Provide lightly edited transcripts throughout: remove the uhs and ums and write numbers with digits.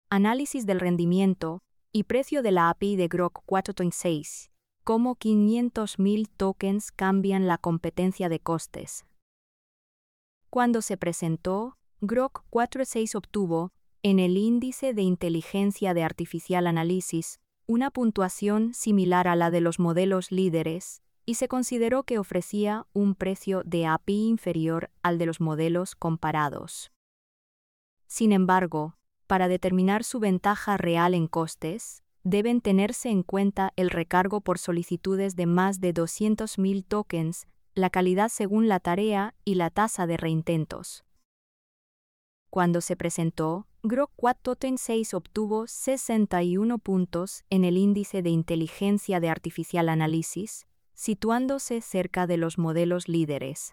análisis del rendimiento y precio de la API de Grok 4.6, cómo 500.000 tokens cambian la competencia de costes. Cuando se presentó, Grok 4.6 obtuvo, en el índice de inteligencia de artificial análisis, una puntuación similar a la de los modelos líderes, y se consideró que ofrecía un precio de API inferior al de los modelos comparados. Sin embargo, para determinar su ventaja real en costes, deben tenerse en cuenta el recargo por solicitudes de más de 200.000 tokens, la calidad según la tarea y la tasa de reintentos. Cuando se presentó, Grok 4.6 obtuvo 61 puntos en el índice de inteligencia de artificial análisis, situándose cerca de los modelos líderes.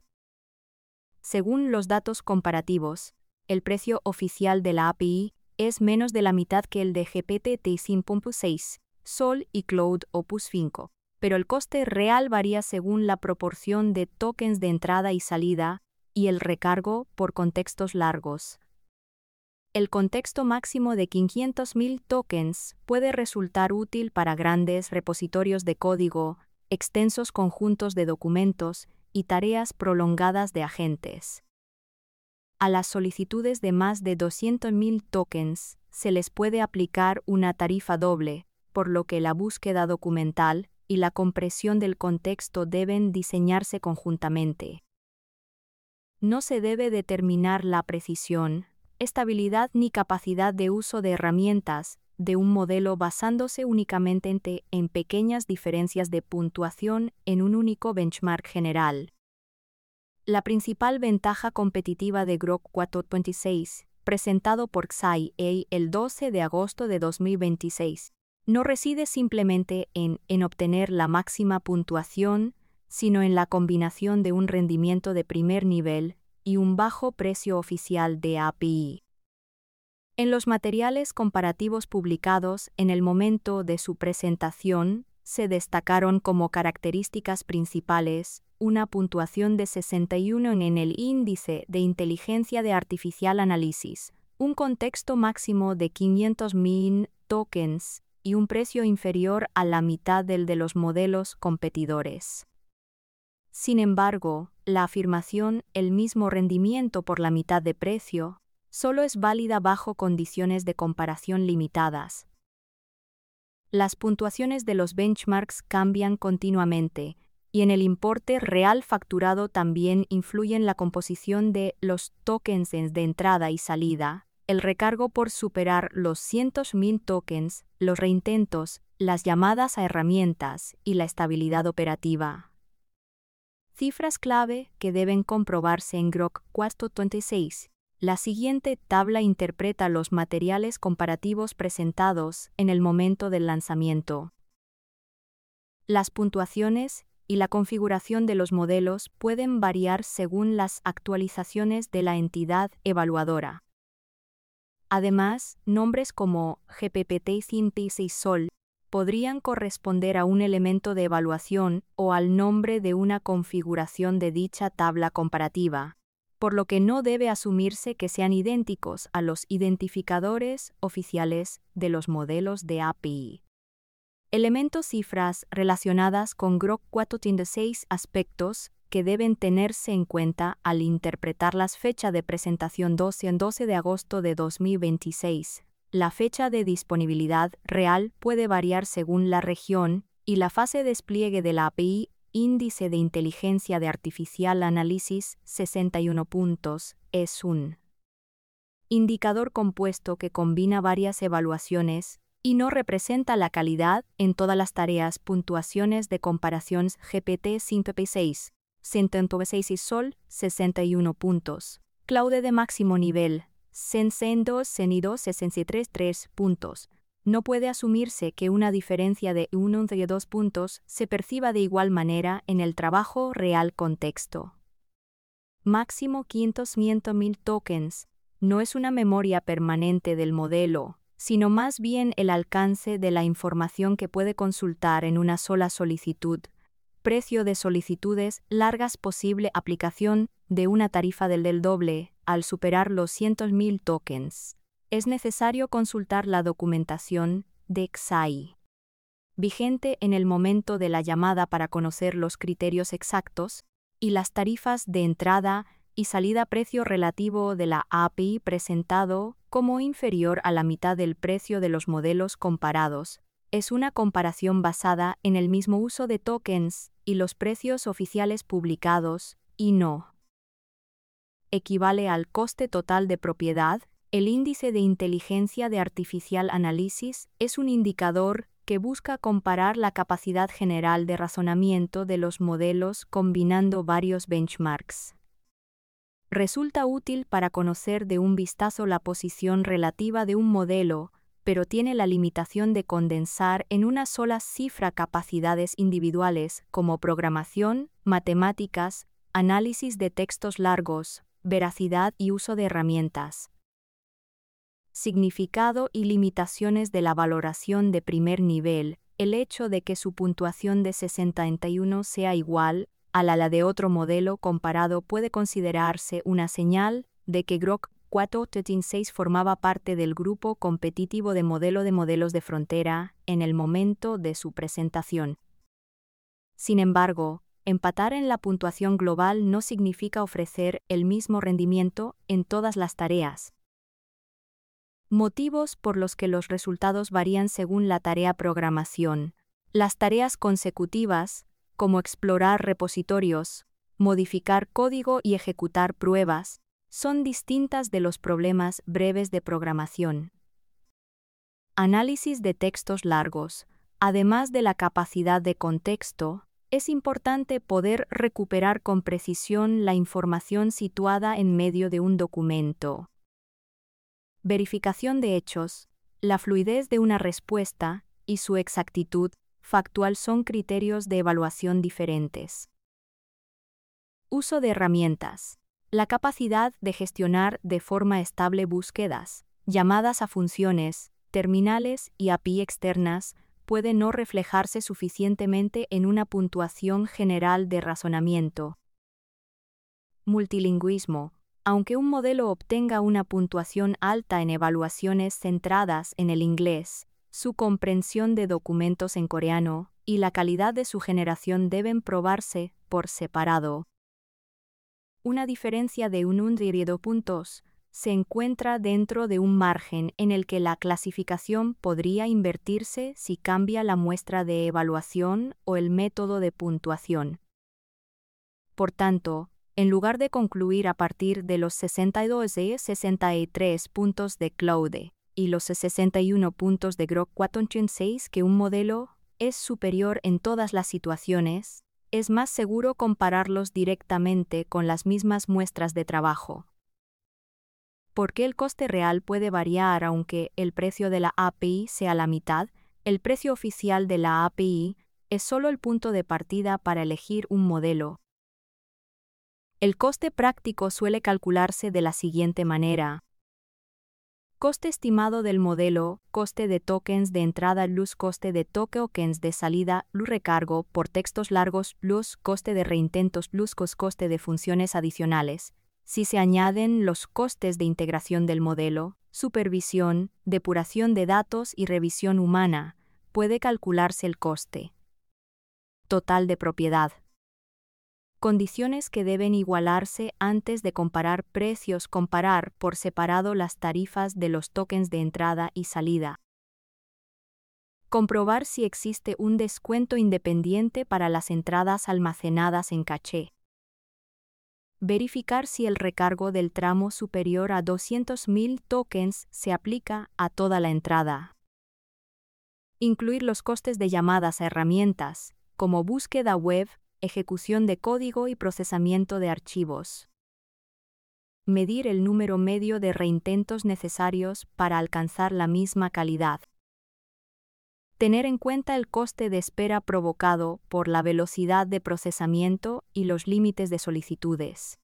Según los datos comparativos, el precio oficial de la API es menos de la mitad que el de GPT-5.6, Sol y Cloud Opus 5, pero el coste real varía según la proporción de tokens de entrada y salida y el recargo por contextos largos. El contexto máximo de 500.000 tokens puede resultar útil para grandes repositorios de código, extensos conjuntos de documentos y tareas prolongadas de agentes. A las solicitudes de más de 200.000 tokens se les puede aplicar una tarifa doble, por lo que la búsqueda documental y la compresión del contexto deben diseñarse conjuntamente. No se debe determinar la precisión, estabilidad ni capacidad de uso de herramientas de un modelo basándose únicamente en pequeñas diferencias de puntuación en un único benchmark general. La principal ventaja competitiva de Grok 4.6, presentado por Xai el 12 de agosto de 2026, no reside simplemente en obtener la máxima puntuación, sino en la combinación de un rendimiento de primer nivel y un bajo precio oficial de API. En los materiales comparativos publicados en el momento de su presentación, se destacaron como características principales una puntuación de 61 en el índice de inteligencia de artificial análisis, un contexto máximo de 500.000 tokens y un precio inferior a la mitad del de los modelos competidores. Sin embargo, la afirmación «el mismo rendimiento por la mitad de precio» solo es válida bajo condiciones de comparación limitadas. Las puntuaciones de los benchmarks cambian continuamente, y en el importe real facturado también influyen la composición de los tokens de entrada y salida, el recargo por superar los 100.000 tokens, los reintentos, las llamadas a herramientas y la estabilidad operativa. Cifras clave que deben comprobarse en Grok 4.6. La siguiente tabla interpreta los materiales comparativos presentados en el momento del lanzamiento. Las puntuaciones y la configuración de los modelos pueden variar según las actualizaciones de la entidad evaluadora. Además, nombres como GPT-5.6 Sol podrían corresponder a un elemento de evaluación o al nombre de una configuración de dicha tabla comparativa, por lo que no debe asumirse que sean idénticos a los identificadores oficiales de los modelos de API. Elementos cifras relacionadas con Grok 4.6 aspectos que deben tenerse en cuenta al interpretar las fechas de presentación 12 de agosto de 2026. La fecha de disponibilidad real puede variar según la región y la fase de despliegue de la API. Índice de inteligencia de artificial análisis 61 puntos es un indicador compuesto que combina varias evaluaciones y no representa la calidad en todas las tareas. Puntuaciones de comparación GPT-5.6, 106 y Sol 61 puntos. Cloud de máximo nivel 102 63 puntos. No puede asumirse que una diferencia de 1 o 2 puntos se perciba de igual manera en el trabajo real contexto. Máximo 500.000 tokens no es una memoria permanente del modelo, sino más bien el alcance de la información que puede consultar en una sola solicitud. Precio de solicitudes largas posible aplicación de una tarifa del doble al superar los 100.000 tokens. es necesario consultar la documentación de XAI vigente en el momento de la llamada para conocer los criterios exactos y las tarifas de entrada y salida precio relativo de la API presentado como inferior a la mitad del precio de los modelos comparados. Es una comparación basada en el mismo uso de tokens y los precios oficiales publicados, y no equivale al coste total de propiedad. El índice de inteligencia de Artificial Analysis es un indicador que busca comparar la capacidad general de razonamiento de los modelos combinando varios benchmarks. Resulta útil para conocer de un vistazo la posición relativa de un modelo, pero tiene la limitación de condensar en una sola cifra capacidades individuales como programación, matemáticas, análisis de textos largos, veracidad y uso de herramientas. Significado y limitaciones de la valoración de primer nivel. El hecho de que su puntuación de 61 sea igual a la de otro modelo comparado puede considerarse una señal de que Grok 4.36 formaba parte del grupo competitivo de modelos de frontera en el momento de su presentación. Sin embargo, empatar en la puntuación global no significa ofrecer el mismo rendimiento en todas las tareas. Motivos por los que los resultados varían según la tarea programación. Las tareas consecutivas, como explorar repositorios, modificar código y ejecutar pruebas, son distintas de los problemas breves de programación. Análisis de textos largos. Además de la capacidad de contexto, es importante poder recuperar con precisión la información situada en medio de un documento. Verificación de hechos. La fluidez de una respuesta y su exactitud factual son criterios de evaluación diferentes. Uso de herramientas. La capacidad de gestionar de forma estable búsquedas, llamadas a funciones, terminales y API externas puede no reflejarse suficientemente en una puntuación general de razonamiento. Multilingüismo. Aunque un modelo obtenga una puntuación alta en evaluaciones centradas en el inglés, su comprensión de documentos en coreano y la calidad de su generación deben probarse por separado. Una diferencia de 1,2 puntos se encuentra dentro de un margen en el que la clasificación podría invertirse si cambia la muestra de evaluación o el método de puntuación. Por tanto, en lugar de concluir a partir de los 62 de 63 puntos de Claude y los 61 puntos de Grok 4.6 que un modelo es superior en todas las situaciones, es más seguro compararlos directamente con las mismas muestras de trabajo. Porque el coste real puede variar aunque el precio de la API sea la mitad, el precio oficial de la API es solo el punto de partida para elegir un modelo. El coste práctico suele calcularse de la siguiente manera. Coste estimado del modelo, coste de tokens de entrada plus coste de tokens de salida plus recargo por textos largos plus coste de reintentos plus coste de funciones adicionales. Si se añaden los costes de integración del modelo, supervisión, depuración de datos y revisión humana, puede calcularse el coste total de propiedad. Condiciones que deben igualarse antes de comparar precios. Comparar por separado las tarifas de los tokens de entrada y salida. Comprobar si existe un descuento independiente para las entradas almacenadas en caché. Verificar si el recargo del tramo superior a 200.000 tokens se aplica a toda la entrada. Incluir los costes de llamadas a herramientas, como búsqueda web, ejecución de código y procesamiento de archivos. Medir el número medio de reintentos necesarios para alcanzar la misma calidad. Tener en cuenta el coste de espera provocado por la velocidad de procesamiento y los límites de solicitudes.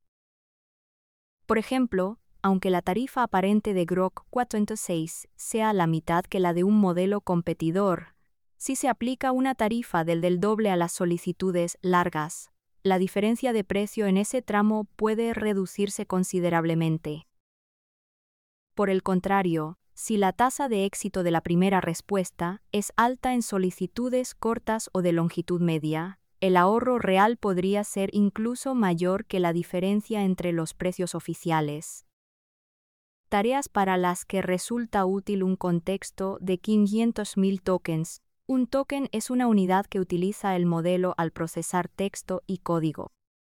Por ejemplo, aunque la tarifa aparente de Grok 4.6 sea la mitad que la de un modelo competidor, si se aplica una tarifa del doble a las solicitudes largas, la diferencia de precio en ese tramo puede reducirse considerablemente. Por el contrario, si la tasa de éxito de la primera respuesta es alta en solicitudes cortas o de longitud media, el ahorro real podría ser incluso mayor que la diferencia entre los precios oficiales. Tareas para las que resulta útil un contexto de 500.000 tokens. Un token es una unidad que utiliza el modelo al procesar texto y código.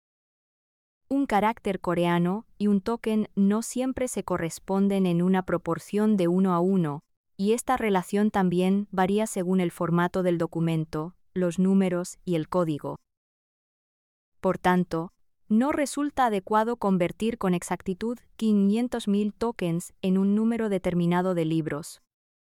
Un carácter coreano y un token no siempre se corresponden en una proporción de 1:1, y esta relación también varía según el formato del documento, los números y el código. Por tanto, no resulta adecuado convertir con exactitud 500.000 tokens en un número determinado de libros.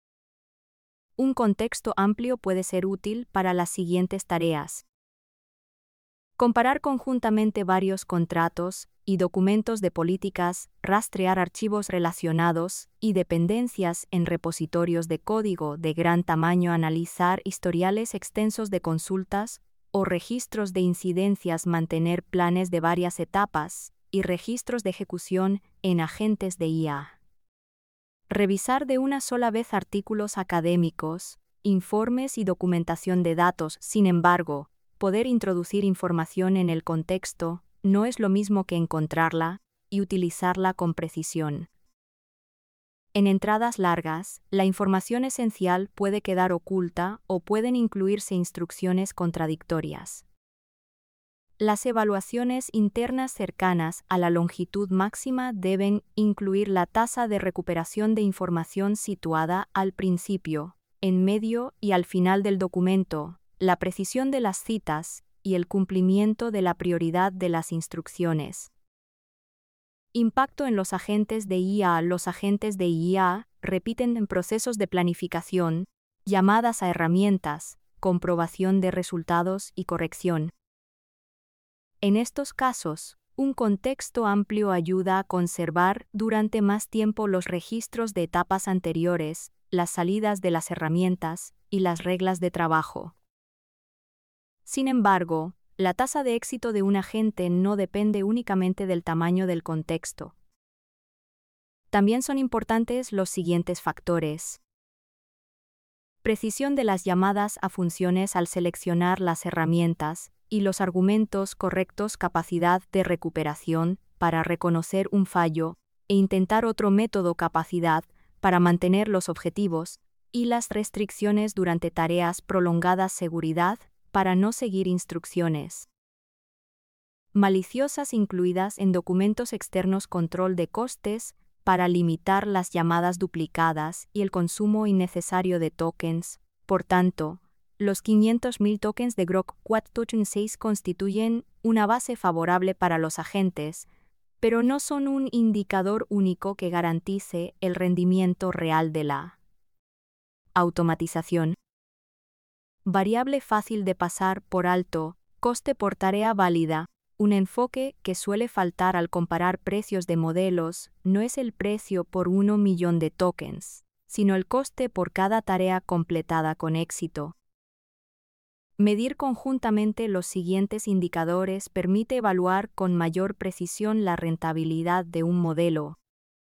Un contexto amplio puede ser útil para las siguientes tareas. Comparar conjuntamente varios contratos y documentos de políticas, rastrear archivos relacionados y dependencias en repositorios de código de gran tamaño, analizar historiales extensos de consultas o registros de incidencias, mantener planes de varias etapas y registros de ejecución en agentes de IA. Revisar de una sola vez artículos académicos, informes y documentación de datos. Sin embargo, poder introducir información en el contexto no es lo mismo que encontrarla y utilizarla con precisión. En entradas largas, la información esencial puede quedar oculta o pueden incluirse instrucciones contradictorias. Las evaluaciones internas cercanas a la longitud máxima deben incluir la tasa de recuperación de información situada al principio, en medio y al final del documento, la precisión de las citas y el cumplimiento de la prioridad de las instrucciones. Impacto en los agentes de IA. Los agentes de IA repiten en procesos de planificación, llamadas a herramientas, comprobación de resultados y corrección. En estos casos, un contexto amplio ayuda a conservar durante más tiempo los registros de etapas anteriores, las salidas de las herramientas y las reglas de trabajo. Sin embargo, la tasa de éxito de un agente no depende únicamente del tamaño del contexto. También son importantes los siguientes factores. Precisión de las llamadas a funciones al seleccionar las herramientas y los argumentos correctos, capacidad de recuperación para reconocer un fallo e intentar otro método, capacidad para mantener los objetivos y las restricciones durante tareas prolongadas, seguridad para no seguir instrucciones maliciosas incluidas en documentos externos, control de costes para limitar las llamadas duplicadas y el consumo innecesario de tokens. Por tanto, los 500.000 tokens de Grok 4.6 constituyen una base favorable para los agentes, pero no son un indicador único que garantice el rendimiento real de la automatización. Variable fácil de pasar por alto, coste por tarea válida. Un enfoque que suele faltar al comparar precios de modelos no es el precio por 1 millón de tokens, sino el coste por cada tarea completada con éxito. Medir conjuntamente los siguientes indicadores permite evaluar con mayor precisión la rentabilidad de un modelo.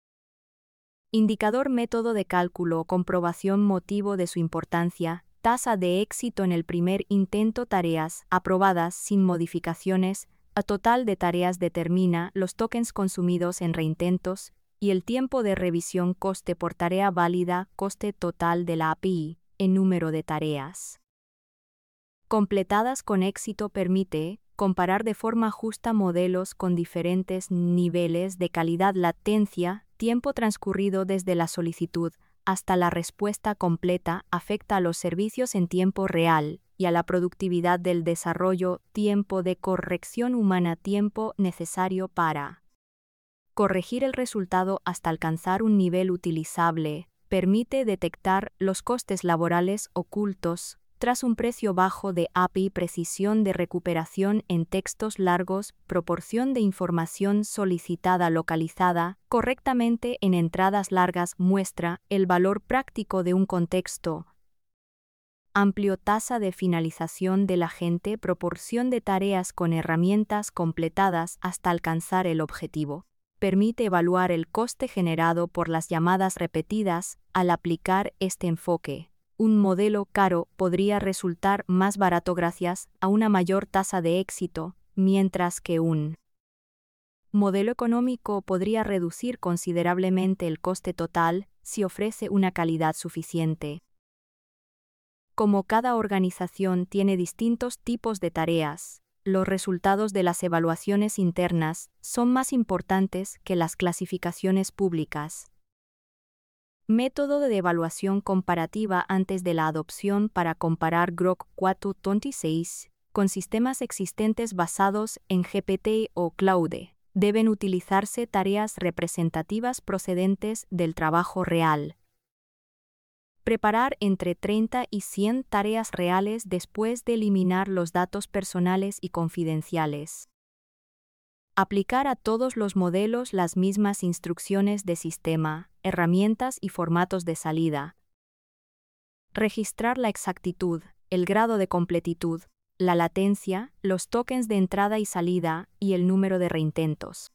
Indicador: método de cálculo, comprobación, motivo de su importancia, tasa de éxito en el primer intento, tareas aprobadas sin modificaciones, a total de tareas determina los tokens consumidos en reintentos y el tiempo de revisión, coste por tarea válida, coste total de la API, en número de tareas completadas con éxito. Permite comparar de forma justa modelos con diferentes niveles de calidad, latencia, tiempo transcurrido desde la solicitud hasta la respuesta completa, afecta a los servicios en tiempo real y a la productividad del desarrollo, tiempo de corrección humana, tiempo necesario para corregir el resultado hasta alcanzar un nivel utilizable, permite detectar los costes laborales ocultos tras un precio bajo de API, precisión de recuperación en textos largos, proporción de información solicitada localizada correctamente en entradas largas, muestra el valor práctico de un contexto amplio, tasa de finalización del agente, proporción de tareas con herramientas completadas hasta alcanzar el objetivo. permite evaluar el coste generado por las llamadas repetidas. Al aplicar este enfoque, un modelo caro podría resultar más barato gracias a una mayor tasa de éxito, mientras que un modelo económico podría reducir considerablemente el coste total si ofrece una calidad suficiente. Como cada organización tiene distintos tipos de tareas, los resultados de las evaluaciones internas son más importantes que las clasificaciones públicas. Método de evaluación comparativa antes de la adopción para comparar Grok 4.26 con sistemas existentes basados en GPT o Claude. Deben utilizarse tareas representativas procedentes del trabajo real. Preparar entre 30 y 100 tareas reales después de eliminar los datos personales y confidenciales. Aplicar a todos los modelos las mismas instrucciones de sistema, herramientas y formatos de salida. Registrar la exactitud, el grado de completitud, la latencia, los tokens de entrada y salida y el número de reintentos.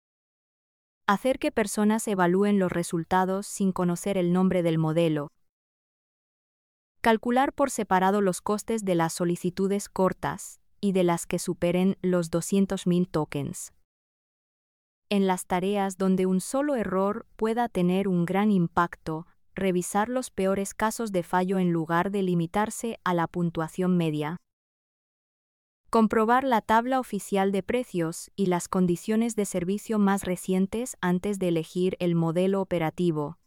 Hacer que personas evalúen los resultados sin conocer el nombre del modelo. Calcular por separado los costes de las solicitudes cortas y de las que superen los 200.000 tokens. En las tareas donde un solo error pueda tener un gran impacto, revisar los peores casos de fallo en lugar de limitarse a la puntuación media. Comprobar la tabla oficial de precios y las condiciones de servicio más recientes antes de elegir el modelo operativo.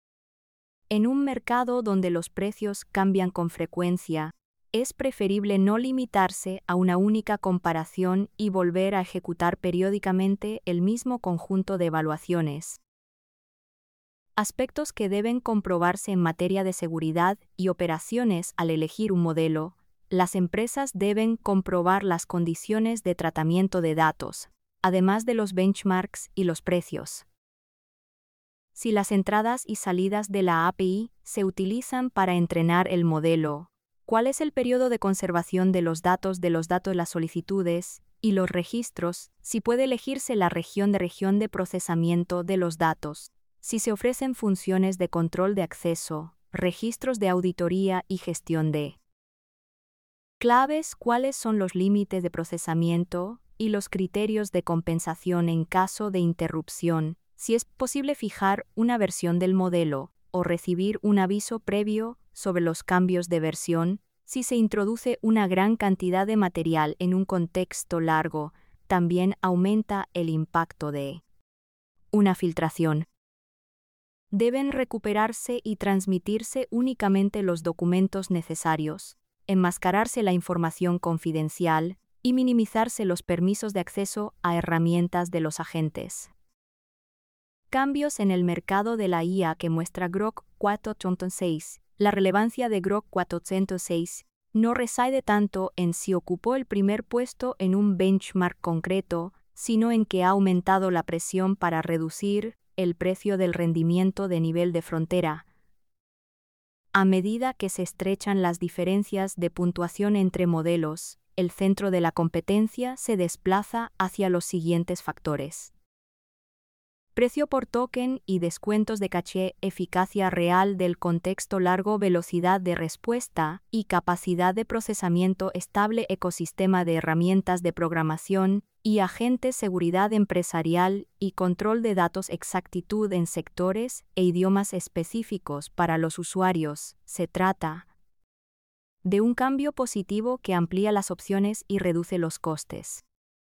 En un mercado donde los precios cambian con frecuencia, es preferible no limitarse a una única comparación y volver a ejecutar periódicamente el mismo conjunto de evaluaciones. Aspectos que deben comprobarse en materia de seguridad y operaciones al elegir un modelo. Las empresas deben comprobar las condiciones de tratamiento de datos, además de los benchmarks y los precios. Si las entradas y salidas de la API se utilizan para entrenar el modelo, ¿cuál es el periodo de conservación de los datos, las solicitudes y los registros? Si puede elegirse la región de procesamiento de los datos. Si se ofrecen funciones de control de acceso, registros de auditoría y gestión de claves, cuáles son los límites de procesamiento y los criterios de compensación en caso de interrupción, si es posible fijar una versión del modelo o recibir un aviso previo sobre los cambios de versión, si se introduce una gran cantidad de material en un contexto largo, también aumenta el impacto de una filtración. Deben recuperarse y transmitirse únicamente los documentos necesarios, enmascararse la información confidencial y minimizarse los permisos de acceso a herramientas de los agentes. Cambios en el mercado de la IA que muestra Grok 4.6. La relevancia de Grok 4.6 no reside tanto en si ocupó el primer puesto en un benchmark concreto, sino en que ha aumentado la presión para reducir el precio del rendimiento de nivel de frontera. A medida que se estrechan las diferencias de puntuación entre modelos, el centro de la competencia se desplaza hacia los siguientes factores: precio por token y descuentos de caché, eficacia real del contexto largo, velocidad de respuesta y capacidad de procesamiento estable, ecosistema de herramientas de programación y agentes, seguridad empresarial y control de datos, exactitud en sectores e idiomas específicos para los usuarios. Se trata de un cambio positivo que amplía las opciones y reduce los costes.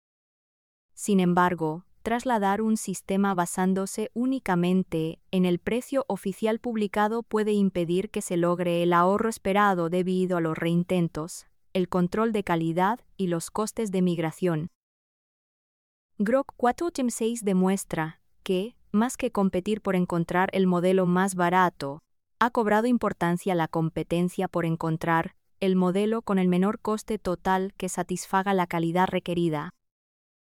Sin embargo, trasladar un sistema basándose únicamente en el precio oficial publicado puede impedir que se logre el ahorro esperado debido a los reintentos, el control de calidad y los costes de migración. Grok 4.6 demuestra que, más que competir por encontrar el modelo más barato, ha cobrado importancia la competencia por encontrar el modelo con el menor coste total que satisfaga la calidad requerida.